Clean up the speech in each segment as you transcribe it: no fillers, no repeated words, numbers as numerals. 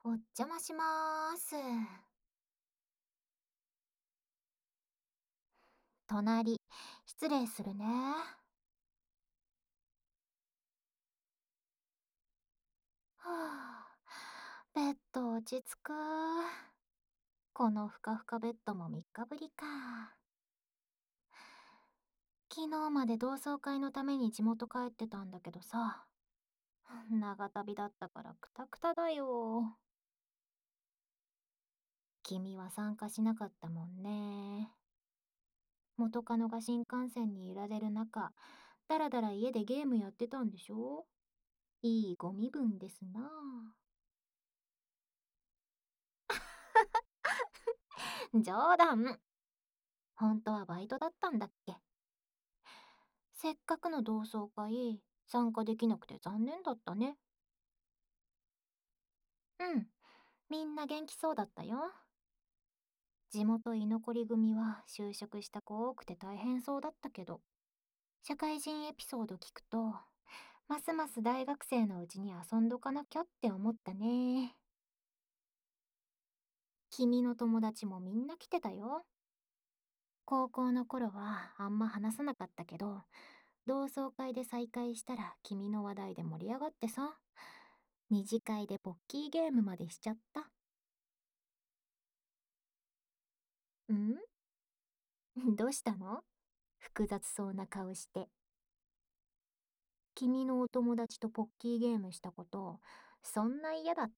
お邪魔しまーす。隣、失礼するね。はあ、ベッド落ち着く。このふかふかベッドも3日ぶりか。昨日まで同窓会のために地元帰ってたんだけどさ、長旅だったからクタクタだよ。君は参加しなかったもんね。元カノが新幹線に揺られる中、だらだら家でゲームやってたんでしょ？いいご身分ですな。冗談。本当はバイトだったんだっけ？せっかくの同窓会、参加できなくて残念だったね。うん、みんな元気そうだったよ。地元居残り組は就職した子多くて大変そうだったけど、社会人エピソード聞くと、ますます大学生のうちに遊んどかなきゃって思ったね。君の友達もみんな来てたよ。高校の頃はあんま話さなかったけど、同窓会で再会したら君の話題で盛り上がってさ、二次会でポッキーゲームまでしちゃった。んどうしたの？複雑そうな顔して。君のお友達とポッキーゲームしたこと、そんな嫌だった？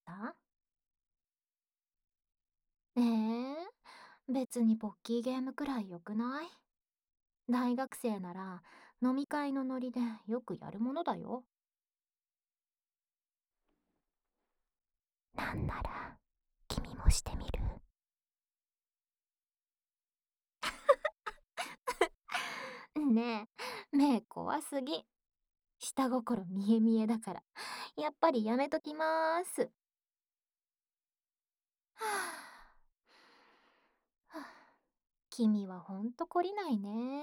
別にポッキーゲームくらいよくない？大学生なら飲み会のノリでよくやるものだよ。なんなら君もしてみる？ねえ、目怖すぎ。下心見え見えだから、やっぱりやめときまーす。はあ、はあ、君はほんと懲りないね。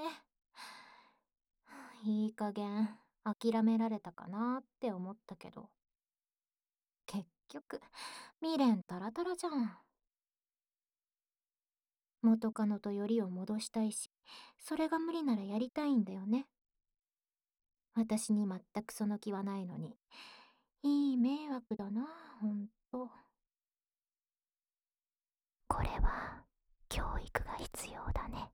いい加減諦められたかなって思ったけど、結局未練タラタラじゃん。元カノとよりを戻したいし、それが無理ならやりたいんだよね。私に全くその気はないのに、いい迷惑だな、ほんと。これは教育が必要だね。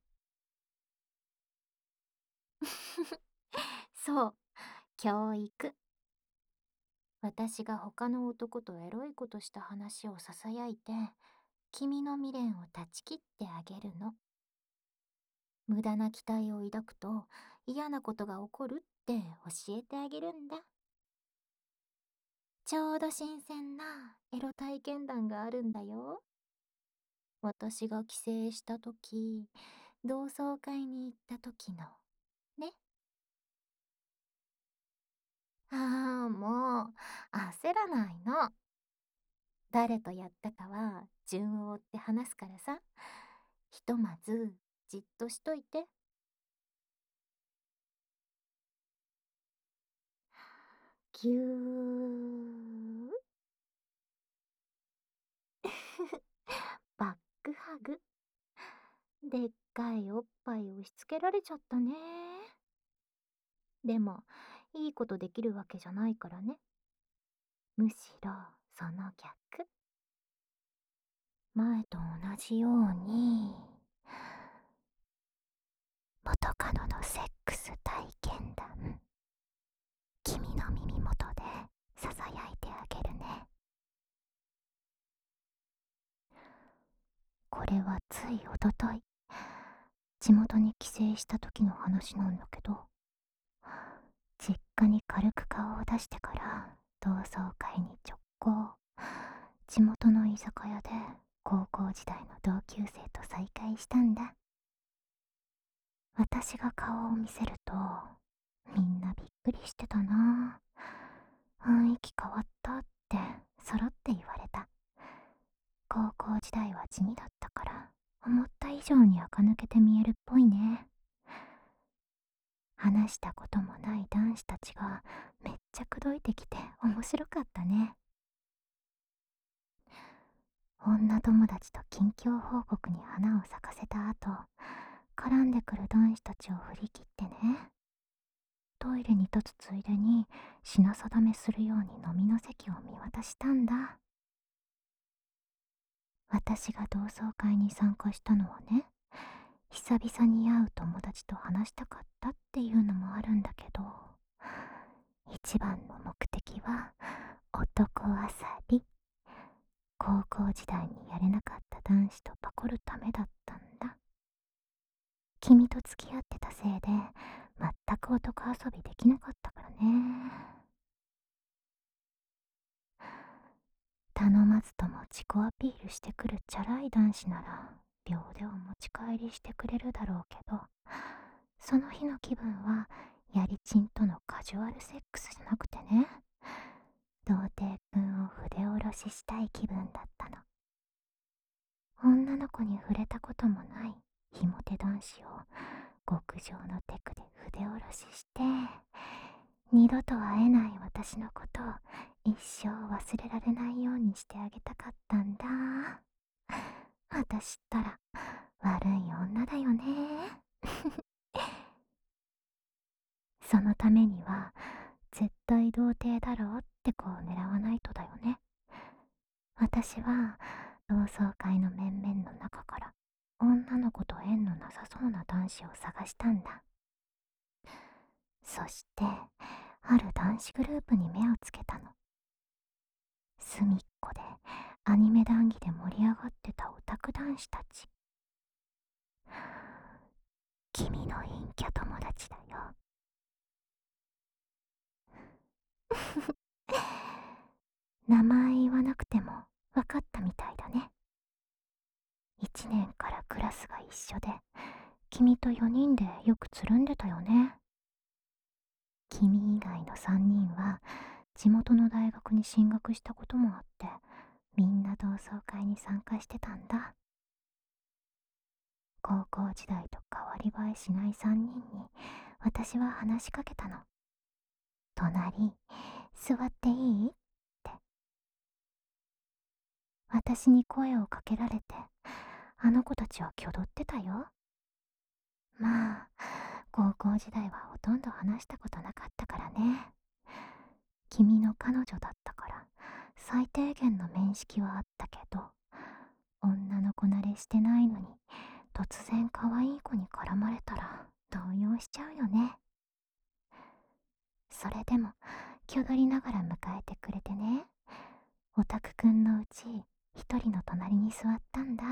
そう、教育。私が他の男とエロいことした話をささやいて、君の未練を断ち切ってあげるの。無駄な期待を抱くと嫌なことが起こるって教えてあげるんだ。ちょうど新鮮なエロ体験談があるんだよ。私が帰省した時、同窓会に行った時のね。ああ、もう焦らないの。誰とやったかは順を追って話すからさ。ひとまずじっとしといて。ぎゅー。バックハグ。でっかいおっぱい押し付けられちゃったね。でも、いいことできるわけじゃないからね。むしろ、その逆。前と同じように、元カノのセックス体験談、君の耳元でささやいてあげるね。これはついおととい、地元に帰省した時の話なんだけど、実家に軽く顔を出してから同窓会に直行。地元の居酒屋で高校時代の同級生と再会したんだ。私が顔を見せるとみんなびっくりしてたな。雰囲気変わったって揃って言われた。高校時代は地味だったから思った以上に垢抜けて見えるっぽいね。話したこともない男子たちがめっちゃ口説いてきて面白かったね。 女友達と近況報告に花を咲かせた後、絡んでくる男子たちを振り切ってね、トイレに立つついでに品定めするように飲みの席を見渡したんだ。私が同窓会に参加したのはね、久々に会う友達と話したかったっていうのもあるんだけど、一番の目的は男あさり。高校時代にやれなかった男子とパコるためだったんだ。君と付き合ってたせいで全く男遊びできなかったからね。頼まずとも自己アピールしてくるチャラい男子なら秒でお持ち帰りしてくれるだろうけど、その日の気分はやりちんとのカジュアルセックスじゃなくてね、童貞くんを筆下ろししたい気分だったの。女の子に触れたこともないひも手男子を極上のテクで筆下ろしして、二度と会えない私のことを一生忘れられないようにしてあげたかったんだ。私ったら悪い女だよね。そのためには絶対童貞だろうって子を狙わないとだよね。私は同窓会の面々の中から女の子と縁のなさそうな男子を探したんだ。そしてある男子グループに目をつけたの。隅っこでアニメ談義で盛り上がってたオタク男子たち。君の陰キャ友達だよ。名前言わなくても分かったみたいだね。1年からクラスが一緒で、君と4人でよくつるんでたよね。君以外の3人は地元の大学に進学したこともあって、みんな同窓会に参加してたんだ。高校時代と変わり映えしない3人に私は話しかけたの。隣座っていいって。私に声をかけられて、あの子たちは挙動ってたよ。まあ高校時代はほとんど話したことなかったからね。君の彼女だったから最低限の面識はあったけど、女の子慣れしてないのに突然可愛い子に絡まれたら動揺しちゃうよね。それでも気取りながら迎えてくれてね、オタクくんのうち一人の隣に座ったんだ。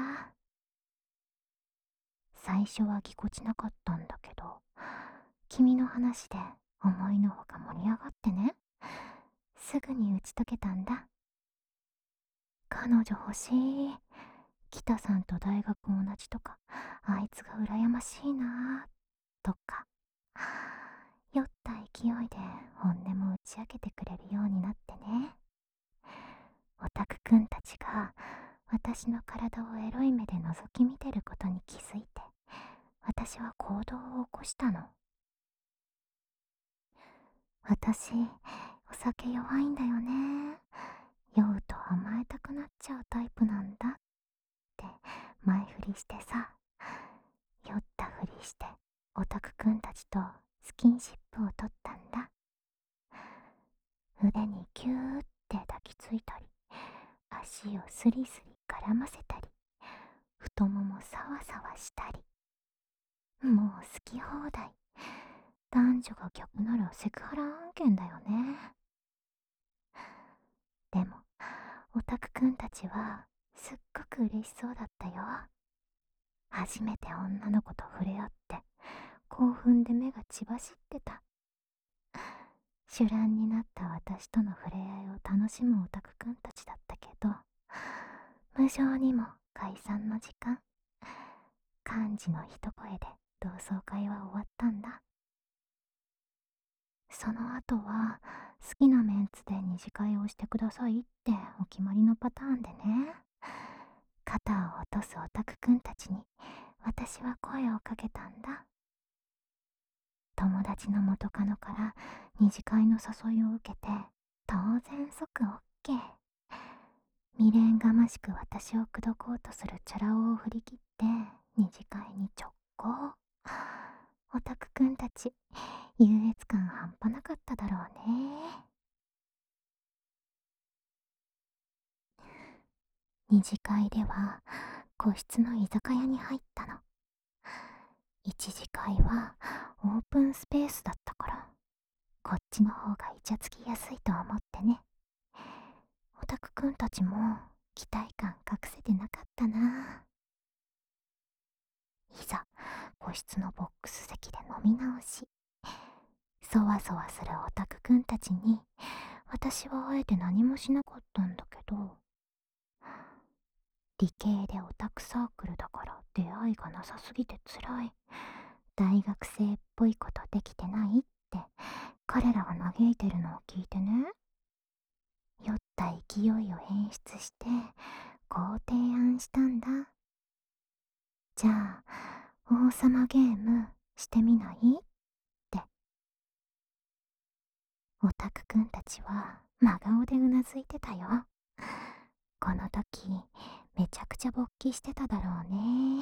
最初はぎこちなかったんだけど、君の話で思いのほか盛り上がってね、すぐに打ち解けたんだ。彼女欲しい。北さんと大学同じとか、あいつが羨ましいなとか、酔った勢いで本音も打ち明けてくれるようになってね。オタクくんたちが私の体をエロい目で覗き見てることに気づいて、私は行動を起こしたの。私、お酒弱いんだよね。酔うと甘えたくなっちゃうタイプなんだって前振りしてさ、酔ったふりしてオタクくんたちとスキンシップを取ったんだ。腕にキューって抱きついたり、足をスリスリ絡ませたり、太ももサワサワしたり、もう好き放題。男女が逆ならセクハラ案件だよね。でもオタクくんたちはすっごく嬉しそうだったよ。初めて女の子と触れ合って興奮で目が血走ってた。酒乱になった私との触れ合いを楽しむオタクくんたちだったけど、無情にも解散の時間。幹事の一声で同窓会は終わったんだ。その後は好きなメンツで二次会をしてくださいってお決まりのパターンでね、肩を落とすオタクくんたちに私は声をかけたんだ。友達の元カノから二次会の誘いを受けて、当然即 OK。 未練がましく私を口説こうとするチャラ男を振り切って二次会に直行。オタクくんたち、優越感半端なかっただろうね。二次会では個室の居酒屋に入ったの。一次会はオープンスペースだったから、こっちの方がイチャつきやすいと思ってね。オタクくんたちも期待感隠せてなかったな。いざ個室のボックス席で飲み直し、そわそわするオタクくんたちに私はあえて何もしなかったんだけど、理系でオタクサークルだから出会いがなさすぎてつらい、大学生っぽいことできてないって彼らが嘆いてるのを聞いてね、酔った勢いを演出してこう提案したんだ。じゃあ王様ゲームしてみないって。オタクくんたちは真顔でうなずいてたよ。この時めちゃくちゃ勃起してただろうね。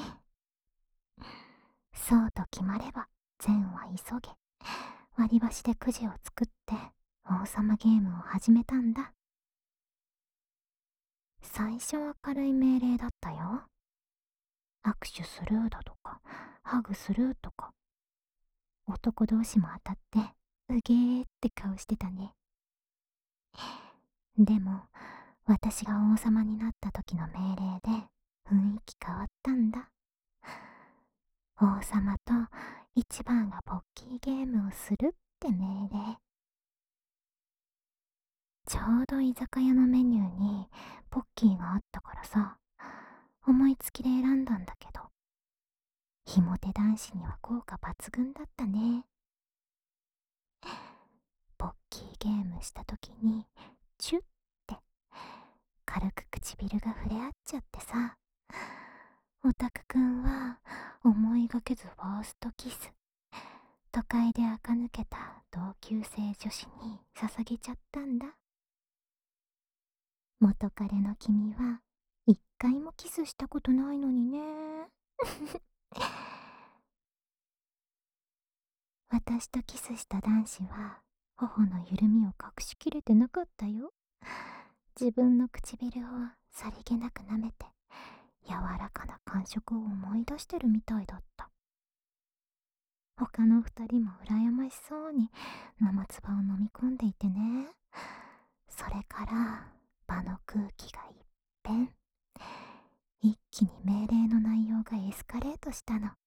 そうと決まれば善は急げ、割り箸でくじを作って王様ゲームを始めたんだ。最初は軽い命令だったよ。握手スルーだとかハグスルーとか、男同士も当たってうげーって顔してたね。でも私が王様になった時の命令で雰囲気変わったんだ。王様と一番がポッキーゲームをするって命令。ちょうど居酒屋のメニューにポッキーがあったからさ、思いつきで選んだんだけど、ひも手男子には効果抜群だったね。ポッキーゲームした時にチュッて軽く唇が触れ合っちゃってさ、オタクくんは思いがけずファーストキス、都会で垢抜けた同級生女子に捧げちゃったんだ。元彼の君は一回もキスしたことないのにね。私とキスした男子は頬の緩みを隠しきれてなかったよ。自分の唇をさりげなく舐めて柔らかな感触を思い出してるみたいだった。他の二人も羨ましそうに生唾を飲み込んでいてね。それから場の空気が一変、一気に命令の内容がエスカレートしたの。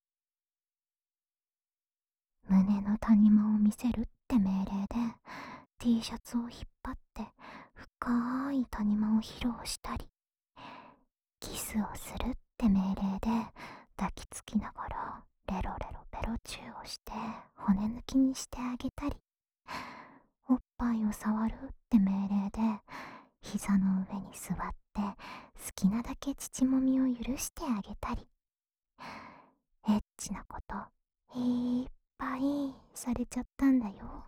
胸の谷間を見せるって命令で T シャツを引っ張って深い谷間を披露したり、キスをするって命令で抱きつきながらレロレロベロチューをして骨抜きにしてあげたり、おっぱいを触るって命令で膝の上に座って好きなだけ乳もみを許してあげたり、エッチなこといっぱいされちゃったんだよ。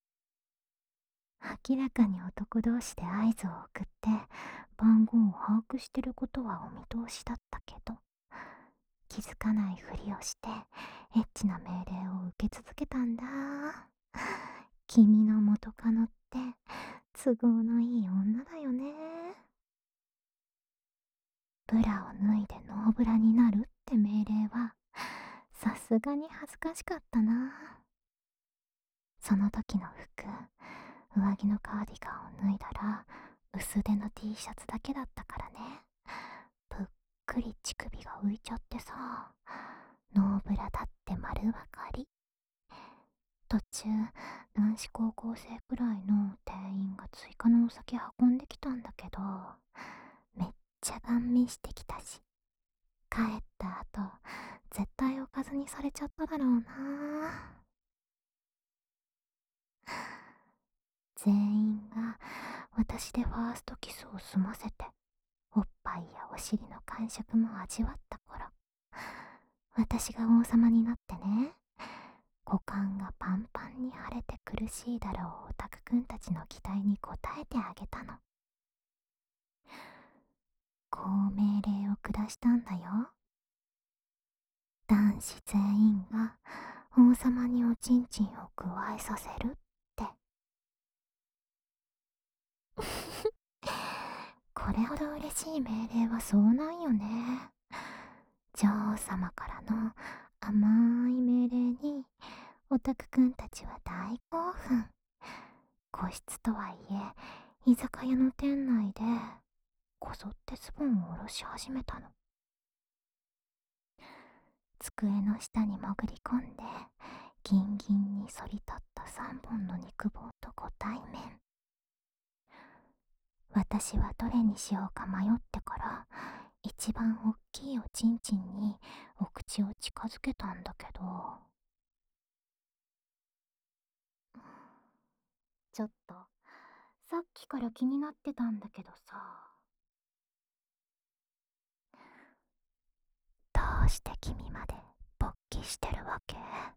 明らかに男同士で合図を送って番号を把握してることはお見通しだったけど、気づかないふりをしてエッチな命令を受け続けたんだ。君の元カノって都合のいい女だよね。ブラを脱いでノーブラになるって命令はさすがに恥ずかしかったな。その時の服、上着のカーディガンを脱いだら薄手の T シャツだけだったからね。ぷっくり乳首が浮いちゃってさ、ノーブラだって丸分かり。途中男子高校生くらいの店員が追加のお酒運んできたんだけど、めっちゃガン見してきたし、帰った後絶対おかずにされちゃっただろうな。全員が私でファーストキスを済ませておっぱいやお尻の感触も味わった頃、私が王様になってね、股間がパンパンに腫れて苦しいだろうオタクくんたちの期待に応えてあげたの。 のおちんちんをくわえさせるって。これほど嬉しい命令はそうないよね。女王様からの甘い命令にオタクくんたちは大興奮。個室とはいえ居酒屋の店内でこぞってズボンを下ろし始めたの。机の下に潜り込んでギンギンに反り立った3本の肉棒とご対面。私はどれにしようか迷ってから一番おっきいおちんちんにお口を近づけたんだけど、ちょっとさっきから気になってたんだけどさ、どうして君まで勃起してるわけ？は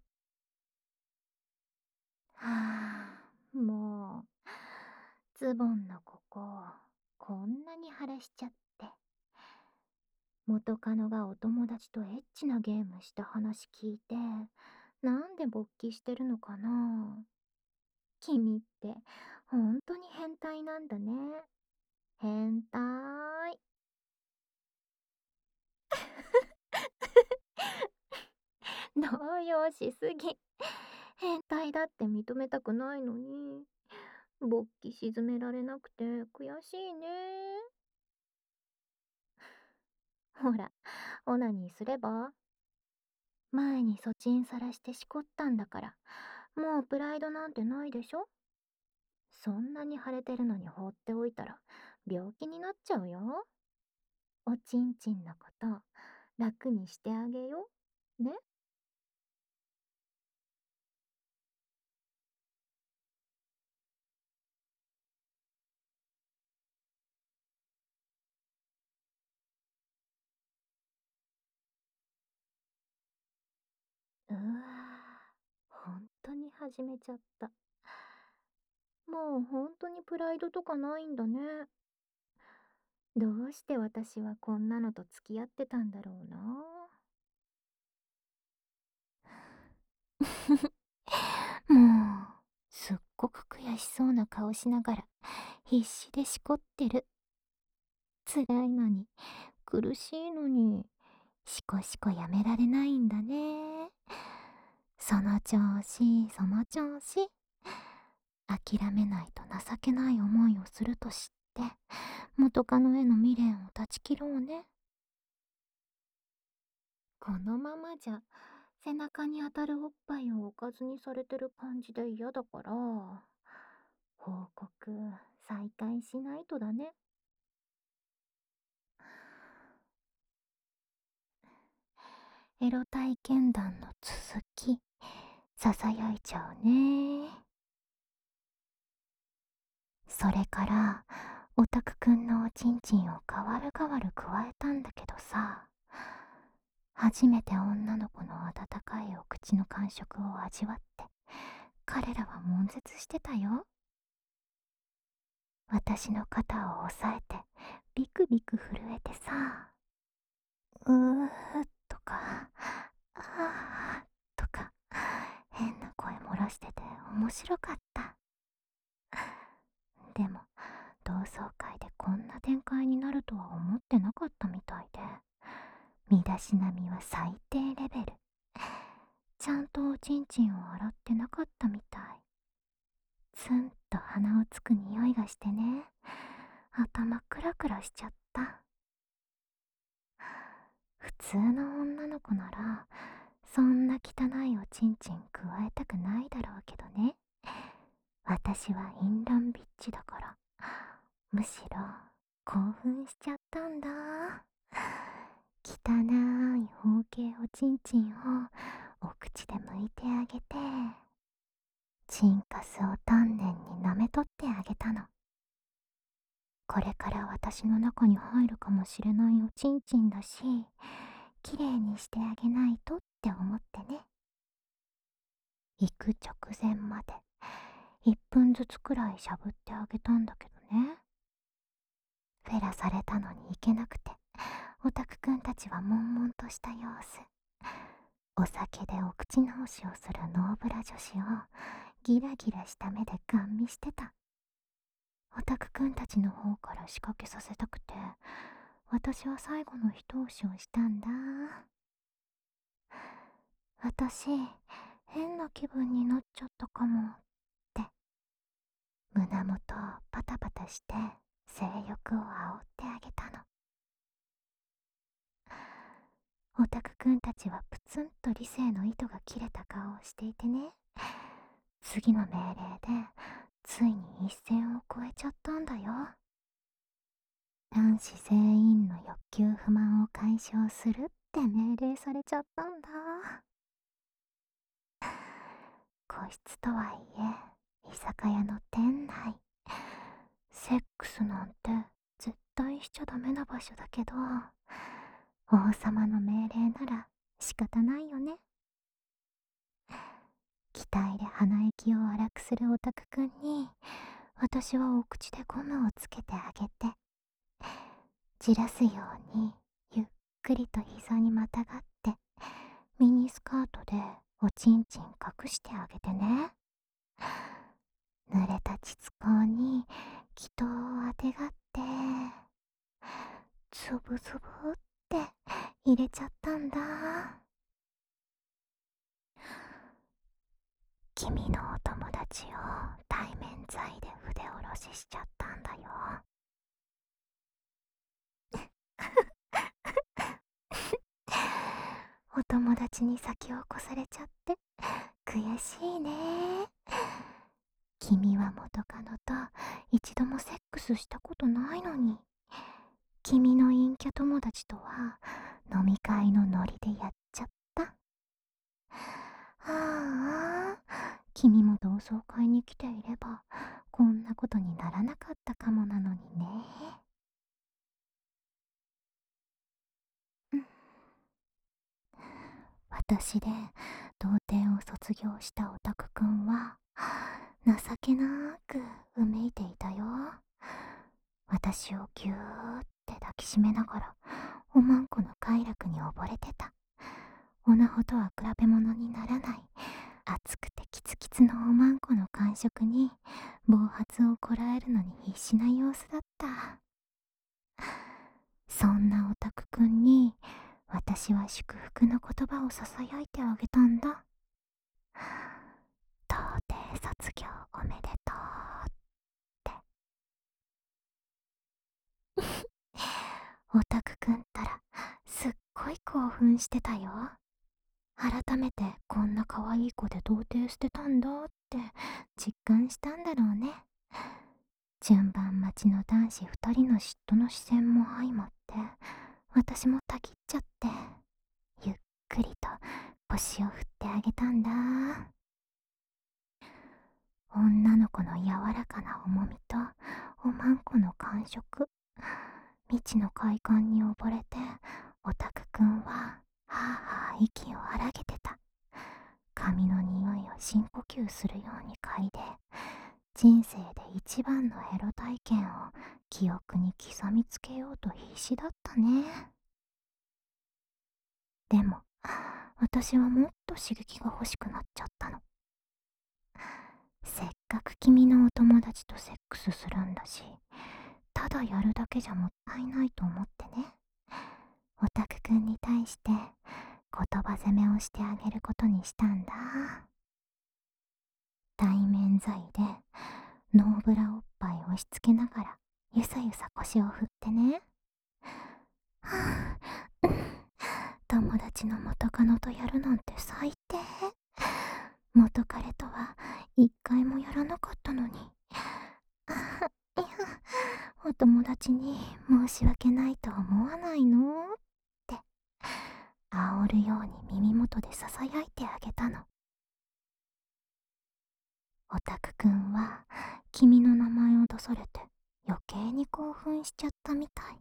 あ、もうズボンのこここんなに腫れしちゃって。元カノがお友達とエッチなゲームした話聞いて、なんで勃起してるのかな。君って本当に変態なんだね。変態。動揺しすぎ。変態だって認めたくないのに、勃起沈められなくて悔しいね。ほら、オナニーすれば？前にそちんさらしてしこったんだから、もうプライドなんてないでしょ。そんなに腫れてるのに放っておいたら病気になっちゃうよ。おちんちんのこと楽にしてあげようね。うわー、本当に始めちゃった。もう本当にプライドとかないんだね。どうして私はこんなのと付き合ってたんだろうな。もうすっごく悔しそうな顔しながら必死でしこってる。辛いのに苦しいのにしこしこやめられないんだね。その調子その調子。諦めないと情けない思いをすると知って元カノへの未練を断ち切ろうね。このままじゃ背中に当たるおっぱいをおかずにされてる感じで嫌だから、報告再開しないとだね。エロ体験談の続きささやいちゃうね。それからオタクくんのおちんちんをかわるかわる加えたんだけどさ、初めて女の子の温かいお口の感触を味わって彼らは悶絶してたよ。私の肩を押さえてビクビク震えてさ、うーとかあーとか変な声漏らしてて面白かった。でも同窓会でこんな展開になるとは思ってなかったみたいで、身だしなみは最低レベル。ちゃんとおちんちんを洗ってなかったみたい。ツンと鼻をつく匂いがしてね、頭クラクラしちゃった。普通の女の子ならそんな汚いおちんちん加えたくないだろうけどね。私はインランビッチだから、むしろ興奮しちゃったんだ。汚い包茎おちんちんをお口で剥いてあげて、チンカスを丹念に舐めとってあげたの。これから私の中に入るかもしれないおちんちんだし、きれいにしてあげないとって思ってね。行く直前まで1分ずつくらいしゃぶってあげたんだけどね。フェラされたのに行けなくてオタクくんたちは悶々とした様子。 お酒でお口直しをするノーブラ女子をギラギラした目でガン見してた。オタクくんたちの方から仕掛けさせたくて、私は最後の一押しをしたんだ。私、変な気分になっちゃったかもって、胸元をパタパタして性欲を煽ってあげたの。オタクくんたちはプツンと理性の糸が切れた顔をしていてね、次の命令でついに一線を越えちゃったんだよ。男子全員の欲求不満を解消するって命令されちゃったんだ。個室とはいえ居酒屋の店内、セックスなんて絶対しちゃダメな場所だけど、王様の命令なら仕方ないよね。期待で鼻息を荒くするオタクくんに、私はお口でゴムをつけてあげて、じらすようにゆっくりと膝にまたがってミニスカートでおちんちん隠してあげてね。濡れた膣口に気筒をあてがってつぶつぶって入れちゃったんだ。君のお友達を対面罪で筆下ろししちゃったんだよ。お友達に先を越されちゃって悔しいね。君は元カノと一度もセックスしたことないのに、君の陰キャ友達とは飲み会のノリでやっちゃった。ああ、君も同窓会に来ていればこんなことにならなかったかもなのにね。私で童貞を卒業したオタクくんは情けなくうめいていたよ。私をぎゅーって抱きしめながらおまんこの快楽に溺れてた。オナホとは比べ物にならない熱くてキツキツのおまんこの感触に暴発をこらえるのに必死な様子だった。そんなオタクくんに私は祝福の言葉をささやいてあげたんだ。童貞卒業おめでとうって。オタクくんったらすっごい興奮してたよ。改めてこんな可愛い子で童貞捨てたんだって実感したんだろうね。順番待ちの男子2人の嫉妬の視線も相まって私もたぎっちゃって、ゆっくりと腰を振ってあげたんだ。女の子の柔らかな重みとおまんこの感触、未知の快感に溺れてオタクくんははあはあ息を荒げてた。髪の匂いを深呼吸するように嗅いで、人生で一番のエロ体験を記憶に刻みつけようと必死だったね。でも私はもっと刺激が欲しくなっちゃったの。せっかく君のお友達とセックスするんだし、ただやるだけじゃもったいないと思ってね、オタクくんに対して言葉攻めをしてあげることにしたんだ。対面罪でノーブラおっぱい押し付けながらゆさゆさ腰を振ってね。はぁ、友達の元カノとやるなんて最低。元彼とは一回もやらなかったのに。いや、お友達に申し訳ないと思わないのって煽るように耳元でささやいてあげたの。オタクくんは君の名前を出されて余計に興奮しちゃったみたい。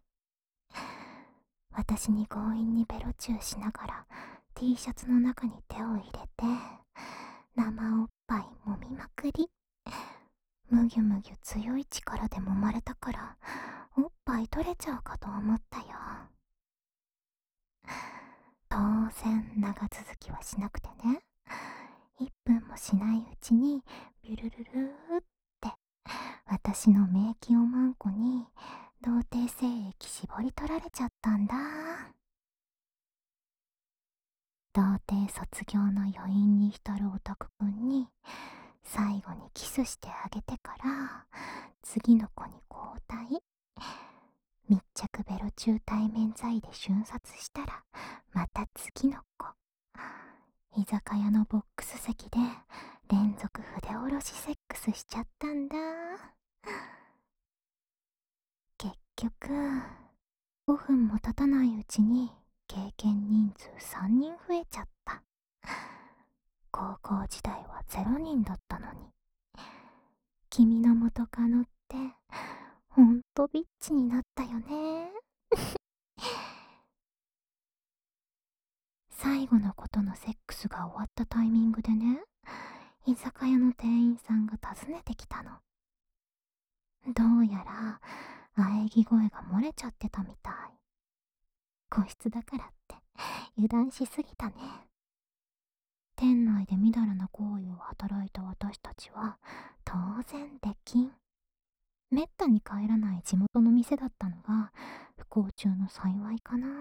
私に強引にベロチューしながら T シャツの中に手を入れて生おっぱい揉みまくり。むぎゅむぎゅ強い力で揉まれたからおっぱい取れちゃうかと思ったよ。当然長続きははしなくてね、1分もしないうちにビュルルルーって私の名器おまんこに童貞精液絞り取られちゃったんだ。童貞卒業の余韻に浸るオタクくんに最後にキスしてあげてから次の子に交代。密着ベロ中対面罪で瞬殺したらまた次の子。居酒屋のボックス席で連続筆下ろしセックスしちゃったんだ。結局5分も経たないうちに経験人数3人増えちゃった。高校時代は0人だったのに。君の元カノってほんとビッチになったよね。最後の子とのセックスが終わったタイミングでね、居酒屋の店員さんが訪ねてきたの。どうやら喘ぎ声が漏れちゃってたみたい。個室だからって油断しすぎたね。店内でみだらな行為を働いた私たちは当然出禁。めったに帰らない地元の店だったのが不幸中の幸いかな。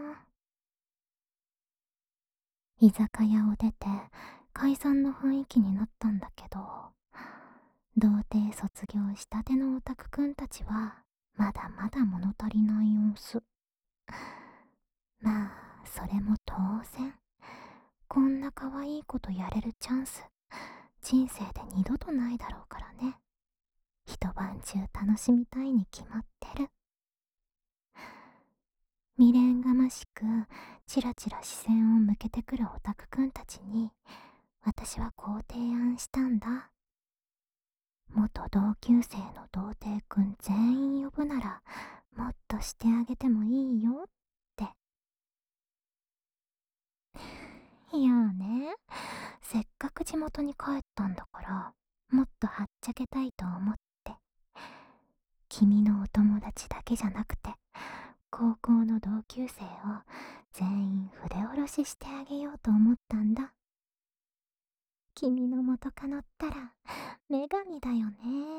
居酒屋を出て解散の雰囲気になったんだけど、童貞卒業したてのオタクくんたちはまだまだ物足りない様子。まあそれも当然。こんな可愛いことやれるチャンス人生で二度とないだろうからね。一晩中楽しみたいに決まってる。未練がましくチラチラ視線を向けてくるオタクくんたちに私はこう提案したんだ。元同級生の童貞くん全員呼ぶならもっとしてあげてもいいよって。いやーね、せっかく地元に帰ったんだからもっとはっちゃけたいと思って。君のお友達だけじゃなくて高校の同級生を全員筆下ろししてあげようと思ったんだ。君の元カノったら女神だよね。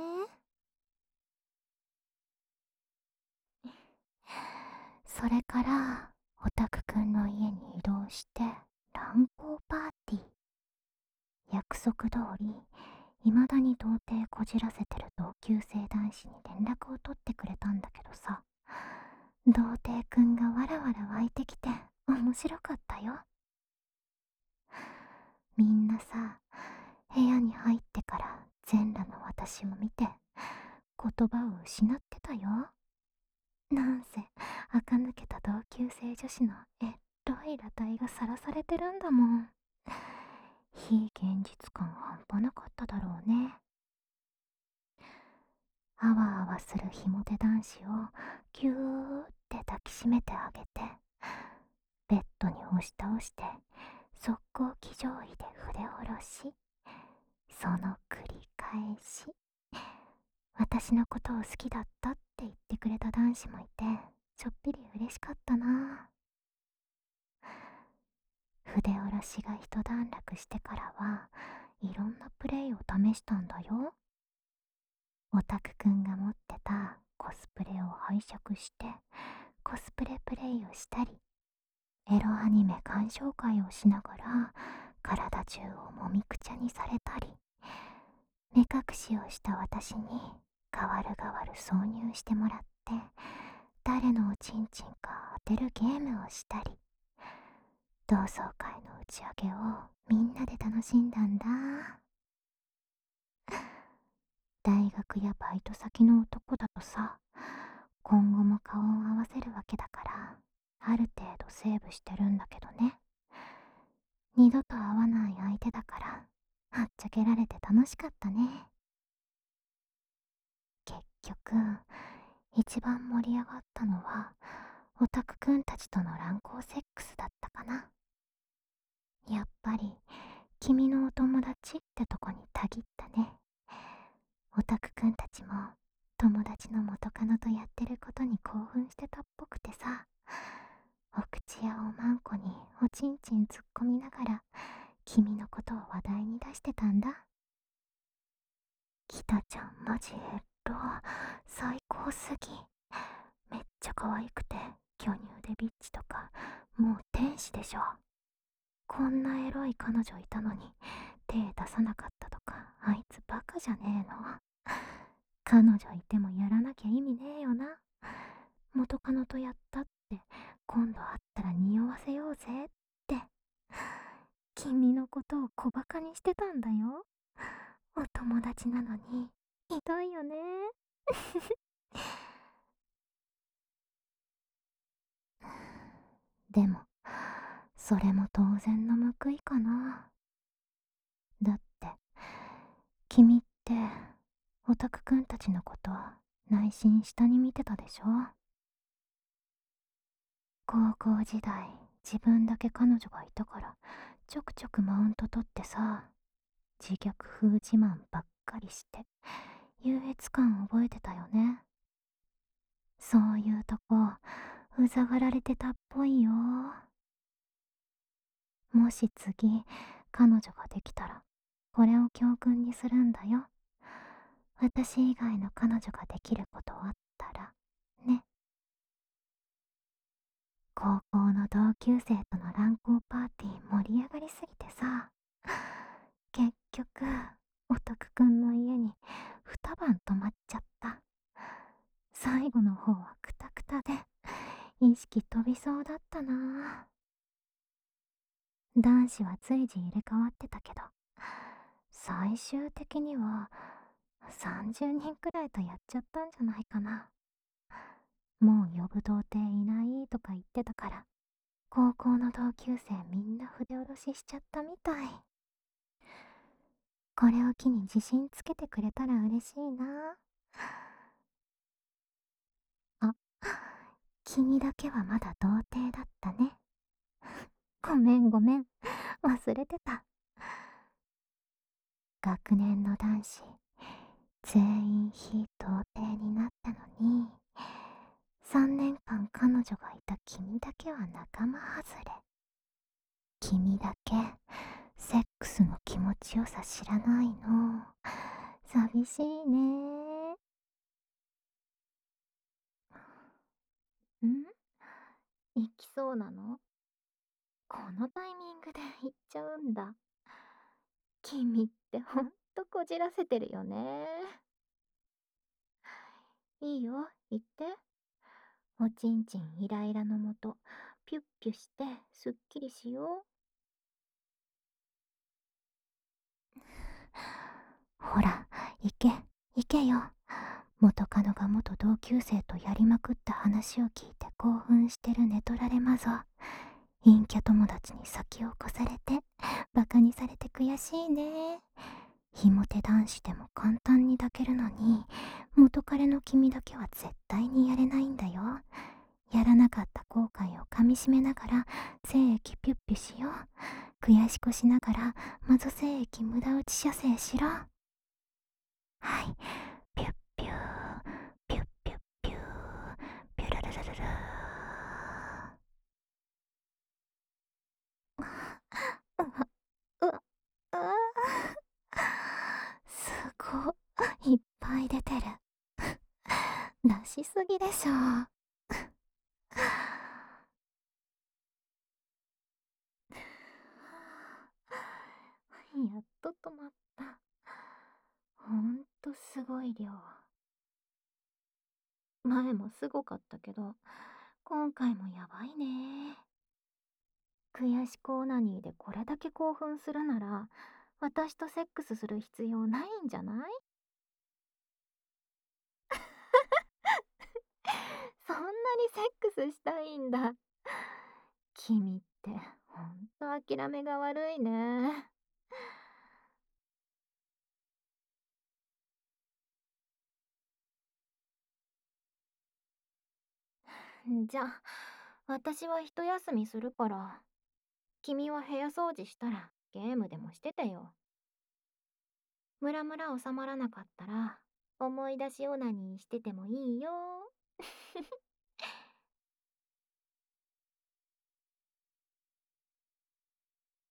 それからオタクくんの家に移動して乱交パーティー。約束通り未だに童貞こじらせてる同級生男子に連絡を取ってくれたんだけどさ、童貞くんがわらわら湧いてきて面白かったよ。みんなさ、部屋に入ってから全裸の私を見て言葉を失ってたよ。なんせ垢抜けた同級生女子のエロい裸体がさらされてるんだもん。非現実感半端なかっただろうね。あわあわするひも手男子をぎゅーって抱きしめてあげて、ベッドに押し倒して速攻騎乗位で筆下ろし、その繰り返し。私のことを好きだったって言ってくれた男子もいてちょっぴり嬉しかったな。筆下ろしが一段落してからはいろんなプレイを試したんだよ。オタクくんが持ってたコスプレを拝借してコスプレプレイをしたり、エロアニメ鑑賞会をしながら体中をもみくちゃにされたり、目隠しをした私に代わる代わる挿入してもらって誰のおちんちんか当てるゲームをしたり、同窓会の打ち上げをみんなで楽しんだんだ。大学やバイト先の男だとさ、今後も顔を合わせるわけだからある程度セーブしてるんだけどね。二度と会わない相手だからはっちゃけられて楽しかったね。結局一番盛り上がったのはオタクくんたちとの乱交セックスだったかな。やっぱり君のお友達ってとこにたぎったね。オタクくんたちも友達の元カノとやってることに興奮してたっぽくてさ、お口やおまんこにおちんちん突っ込みながら君のことを話題に出してたんだ。北ちゃんマジ最高すぎ。めっちゃ可愛くて巨乳でビッチとか、もう天使でしょ。こんなエロい彼女いたのに手出さなかったとか、あいつバカじゃねえの。彼女いてもやらなきゃ意味ねえよな。元カノとやったって今度会ったら匂わせようぜって。君のことを小バカにしてたんだよ。お友達なのに。ひどいよね。でもそれも当然の報いかな。だって君ってオタクくんたちのこと内心下に見てたでしょ。高校時代自分だけ彼女がいたからちょくちょくマウント取ってさ、自虐風自慢ばっかりして優越感覚えてたよね。そういうとこうざがられてたっぽいよ。もし次彼女ができたらこれを教訓にするんだよ。私以外の彼女ができることあったらね。高校の同級生との乱交パーティー盛り上がりすぎてさ、結局オタクくんの家に2晩泊まっちゃった。最後の方はクタクタで意識飛びそうだったな。男子は随時入れ替わってたけど、最終的には30人くらいとやっちゃったんじゃないかな。もう呼ぶ童貞いないとか言ってたから、高校の同級生みんな筆下ろししちゃったみたい。これを機に自信つけてくれたら嬉しいな。あ、君だけはまだ童貞だったね。ごめんごめん、忘れてた。学年の男子全員非童貞になったのに、3年間彼女がいた君だけは仲間外れ。君だけセックスの気持ちよさ知らないの。寂しいね。ん、行きそうなの？このタイミングで行っちゃうんだ。君ってほんとこじらせてるよね。いいよ、行って。おちんちんイライラのもとピュッピュしてすっきりしよう。ほら、行け行けよ。元カノが元同級生とやりまくった話を聞いて興奮してる寝取られマゾ。陰キャ友達に先を越されてバカにされて悔しいね。ひも手男子でも簡単に抱けるのに、元彼の君だけは絶対にやれないんだよ。やらなかった後悔をかみしめながら精液ピュッピュしよう。悔しくしながらマゾ精液無駄打ち射精しろ。はい、ピュッピューピュッピュッピューピュルルルルルー。うわ、うわ、すごい、いっぱい出てる。出しすぎでしょ。やっと止まった。ほんとすごい量。前もすごかったけど、今回もやばいね。悔しコーナニーでこれだけ興奮するなら、私とセックスする必要ないんじゃない？そんなにセックスしたいんだ。君ってほんと諦めが悪いね。じゃあ、私は一休みするから、君は部屋掃除したらゲームでもしててよ。ムラムラ収まらなかったら、思い出しオナニーしててもいいよ。